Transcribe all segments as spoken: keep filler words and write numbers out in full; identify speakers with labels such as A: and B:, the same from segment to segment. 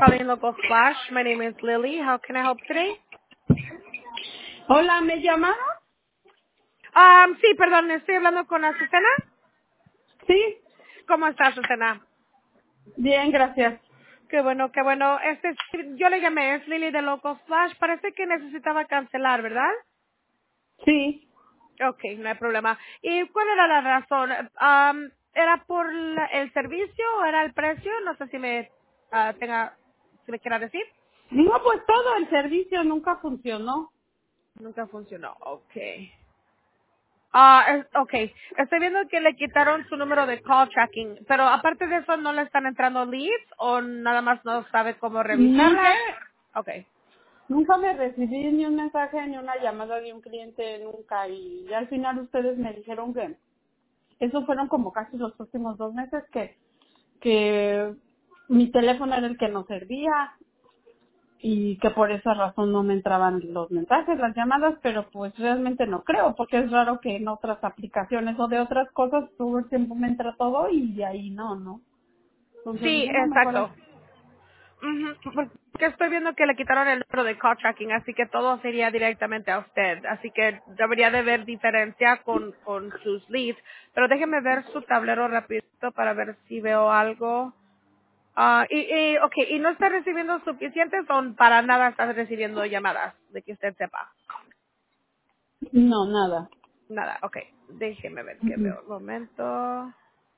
A: calling Local Flash. My name is Lily. How can I help today?
B: Hola, ¿me llamaron?
A: Um, sí, perdón, estoy hablando con Azucena.
B: Sí,
A: ¿Cómo está, Azucena?
B: bien, gracias.
A: Qué bueno, qué bueno. Este, yo le llamé, es Lily de Local Flash. Parece que necesitaba cancelar, ¿verdad?
B: Sí,
A: Ok, no hay problema. ¿Y cuál era la razón? Um, ¿Era por la- el servicio o era el precio? No sé si me ah, tenga, si me quiera decir.
B: no, pues todo el servicio nunca funcionó.
A: Nunca funcionó. Ok. Ah, es- ok. Estoy viendo que le quitaron su número de call tracking, pero aparte de eso, ¿no le están entrando leads o nada más no sabe cómo
B: Nunca,
A: revisarlas? Ok.
B: nunca me recibí ni un mensaje ni una llamada de un cliente, nunca. Y ya al final ustedes me dijeron que eso fueron como casi los últimos dos meses que, que mi teléfono era el que no servía y que por esa razón no me entraban los mensajes, las llamadas, pero pues realmente no creo, porque es raro que en otras aplicaciones o de otras cosas todo el tiempo me entra todo y de ahí no, ¿no? Entonces
A: Sí,
B: dije, no, mejor
A: exacto.
B: así.
A: Ujú, porque estoy viendo que le quitaron el número de call tracking, así que todo sería directamente a usted. Así que debería de haber diferencia con, con sus leads. Pero déjeme ver su tablero rapidito para ver si veo algo. Ah, y, y, ok, ¿y no está recibiendo suficientes o para nada está recibiendo llamadas de que usted sepa?
B: No, nada.
A: Nada, ok. Déjeme ver qué
B: Ujú.
A: veo. Un momento.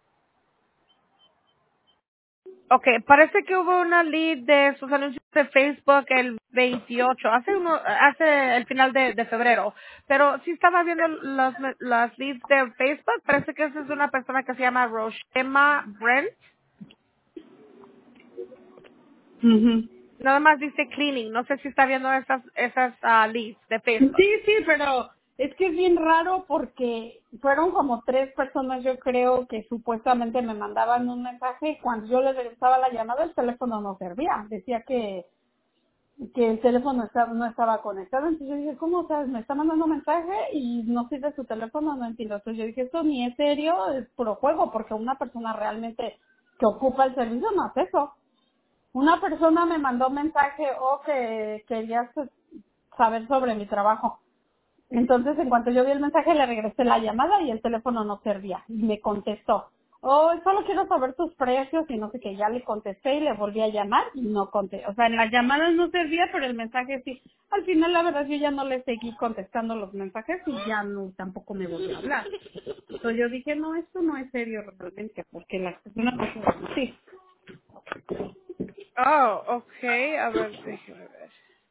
A: Ok, parece que hubo una lead de sus anuncios de Facebook el veintiocho, hace uno, hace el final de, de febrero. Pero sí estaba viendo las, las leads de Facebook, parece que esa es una persona que se llama Roshema Brent.
B: Ujú.
A: Nada más dice cleaning, no sé si está viendo esas, esas ah, leads de
B: Sí,
A: Facebook.
B: sí, pero es que es bien raro porque fueron como tres personas, yo creo, que supuestamente me mandaban un mensaje y cuando yo les regresaba la llamada el teléfono no servía. Decía que que el teléfono estaba, no estaba conectado. Entonces yo dije, ¿cómo sabes? Me está mandando un mensaje y no sirve su teléfono, no entiendo. Entonces yo dije, esto ni es serio, es puro juego, porque una persona realmente que ocupa el servicio no hace eso. Una persona me mandó un mensaje o que quería sa- saber sobre mi trabajo. Entonces, en cuanto yo vi el mensaje, le regresé la llamada y el teléfono no servía. Y me contestó, oh, solo quiero saber tus precios y no sé qué. Ya le contesté y le volví a llamar y no contesté. O sea, en las llamadas no servía, pero el mensaje sí. Al final, la verdad, yo ya no le seguí contestando los mensajes y ya no, tampoco me volvió a hablar. Entonces yo dije, no, esto no es serio realmente, porque las personas no son así.
A: Oh, okay, a ver, déjeme ver.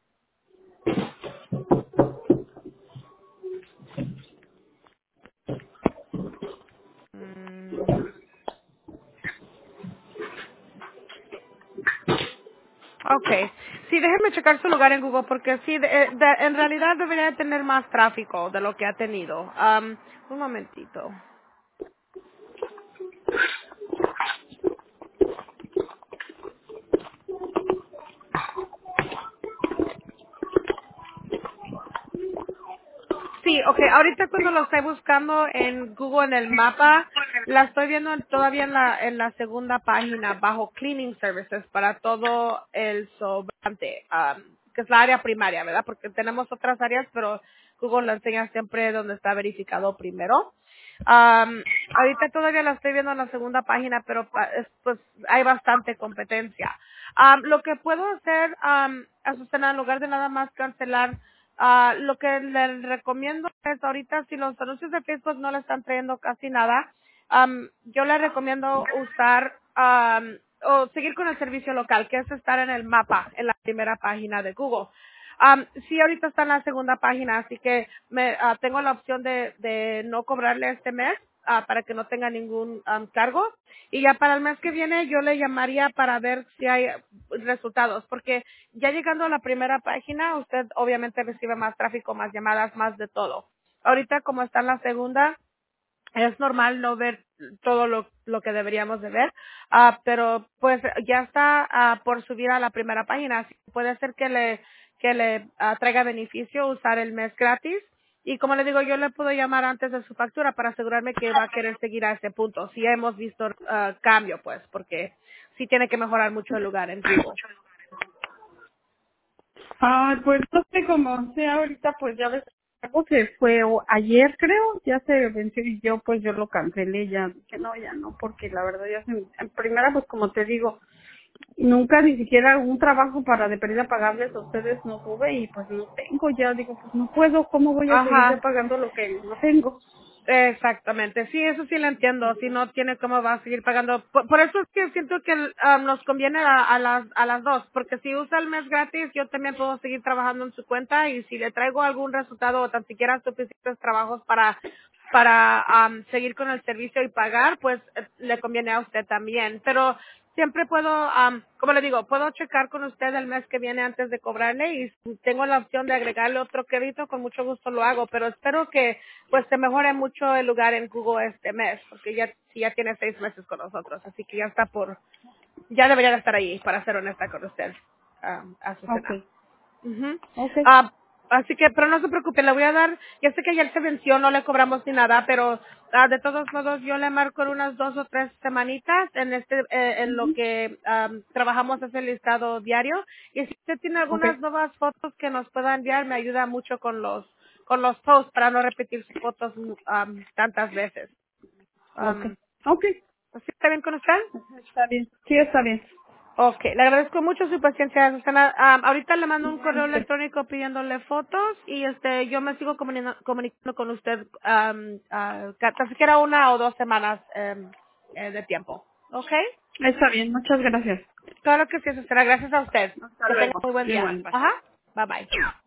A: Mm, okay, sí, déjeme checar su lugar en Google porque sí, de- eh, de- en realidad debería tener más tráfico de lo que ha tenido. Am, un momentito. Sí, okay, ahorita cuando lo estoy buscando en Google en el mapa, la estoy viendo en- todavía en la, en la segunda página bajo Cleaning Services para todo el sobrante, am, que es la área primaria, ¿verdad? Porque tenemos otras áreas, pero Google lo enseña siempre donde está verificado primero. Am, ahorita todavía la estoy viendo en la segunda página, pero pa- es- pues hay bastante competencia. Am, lo que puedo hacer, um, Azucena, en lugar de nada más cancelar, ah, lo que le recomiendo es ahorita si los anuncios de Facebook no le están trayendo casi nada, am, yo le recomiendo usar am, o seguir con el servicio local, que es estar en el mapa, en la primera página de Google. Um, sí, ahorita está en la segunda página, así que me, ah, tengo la opción de, de no cobrarle este mes ah, para que no tenga ningún am, cargo. Y ya para el mes que viene yo le llamaría para ver si hay resultados, porque ya llegando a la primera página, usted obviamente recibe más tráfico, más llamadas, más de todo. Ahorita como está en la segunda, es normal no ver todo lo, lo que deberíamos de ver, ah, pero pues ya está ah, por subir a la primera página. Así que puede ser que le que le ah, traiga beneficio usar el mes gratis. Y como le digo, yo le puedo llamar antes de su factura para asegurarme que va a querer seguir a ese punto. Si hemos visto ah, cambio, pues, porque sí tiene que mejorar mucho el lugar en Google.
B: Ah, pues no sé cómo sea ahorita, pues ya ves, algo que fue o- ayer creo, ya se venció y yo pues yo lo cancelé, ya dije no, ya no, porque la verdad ya se, en primera pues como te digo, nunca ni siquiera un trabajo para de pérdida pagarles a ustedes no tuve y pues no tengo ya, digo pues no puedo, ¿cómo voy a seguir ya
A: Ajá.
B: pagando lo que no tengo?
A: Exactamente, sí, eso sí lo entiendo. Si no tiene cómo va a seguir pagando. Por, por eso es que siento que um, nos conviene a, a las a las dos, porque si usa el mes gratis, yo también puedo seguir trabajando en su cuenta y si le traigo algún resultado o tan siquiera suficientes trabajos para para um, seguir con el servicio y pagar, pues eh, le conviene a usted también. Pero siempre puedo, um, como le digo, puedo checar con usted el mes que viene antes de cobrarle y si tengo la opción de agregarle otro crédito, con mucho gusto lo hago, pero espero que pues se mejore mucho el lugar en Google este mes, porque ya, sí, ya tiene seis meses con nosotros, así que ya está por, ya debería de estar ahí, para ser honesta con usted, um, Azucena.
B: Okay,
A: Ujú.
B: okay,
A: Ah, así que, pero no se preocupe, le voy a dar, ya sé que ayer se venció, no le cobramos ni nada, pero ah, de todos modos yo le marco en unas dos o tres semanitas en este, eh, en lo que am, trabajamos ese listado diario. Y si usted tiene algunas
B: okay,
A: nuevas fotos que nos pueda enviar, me ayuda mucho con los, con los posts para no repetir sus fotos am, tantas veces.
B: okay,
A: Um,
B: okay,
A: ¿Está bien con usted?
B: está bien, sí está bien,
A: Ok, le agradezco mucho su paciencia, Susana. Am, ahorita le mando un correo
B: igualmente.
A: electrónico pidiéndole fotos y este yo me sigo comunicando, comunicando con usted um, tan siquiera una o dos semanas em, eh, de tiempo. ¿Ok?
B: Está bien, muchas gracias.
A: Claro que sí, Susana. Gracias a usted.
B: Hasta
A: Que tenga
B: luego.
A: muy buen día.
B: Igual, bye.
A: Ajá. Bye bye.